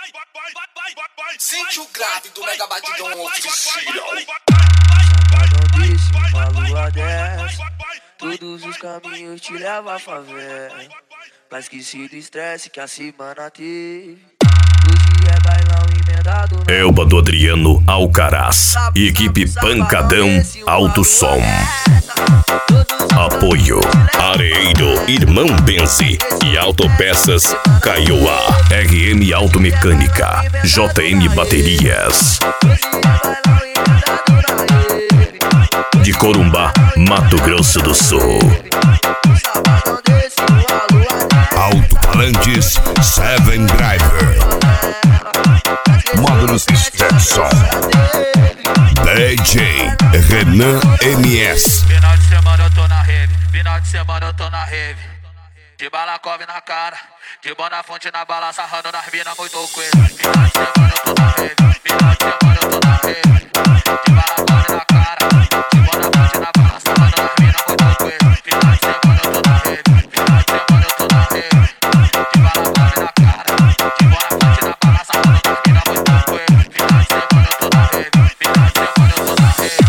Sente o grave do mega batidão oficial. Sabadão desse, uma lua dessa, todos os caminhos te levam à favela. Pra esquecer do estresse que a semana teve. Hoje é bailão emendado. Elba do Adriano Alcaraz e equipe Pancadão Alto Som. Apoio Areiro, Irmão Benzi e Autopeças Caioá, RM Automecânica, JM Baterias. De Corumbá, Mato Grosso do Sul. Alto-falantes Seven Driver, Módulos Stetson, DJ Renan MS. Final de semana eu tô na rave, final de semana eu tô na rave. De balacove na cara, de bona fonte na bala, sarrando nas minas muito coisa. Final de semana eu tô na rave, final de semana eu tô na rave. De balacove na cara, de bona fonte na bala, sarrando nas minas muito coisa. Final de semana eu tô na rave, final de semana eu tô na rave. De balacove na cara, de bona fonte na bala, sarrando nas minas muito coisa. Final de semana eu tô na rave, final de semana eu tô na rave.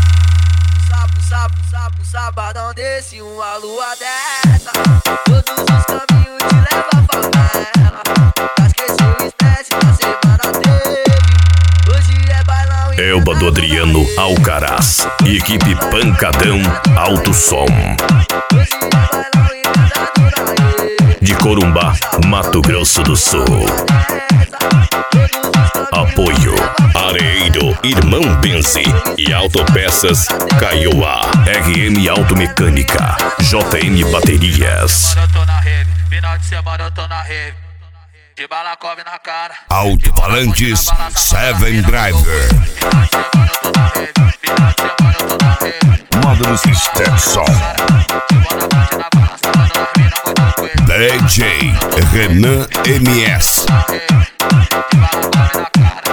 Sabadão desse, uma lua dessa, todos os caminhos te levam à favela. Pra esquecer o estresse que a semana teve. Hoje é bailão e Elba do Adriano Alcaraz e equipe Pancadão Alto Som. De Corumbá, Mato Grosso do Sul. Apoio Areiro, Irmão Benzi e Autopeças Caioá, RM Automecânica, JM Baterias. Eu tô na rave, final de semana eu tô na rave. De balacove na cara, Alto-falantes Seven Driver, final de semana eu tô na rave, final de semana eu tô na rave. Módulos Stetson, De bona fonte na bala, sarrando nas minas muito coisa. DJ Renan MS. De balacove na cara.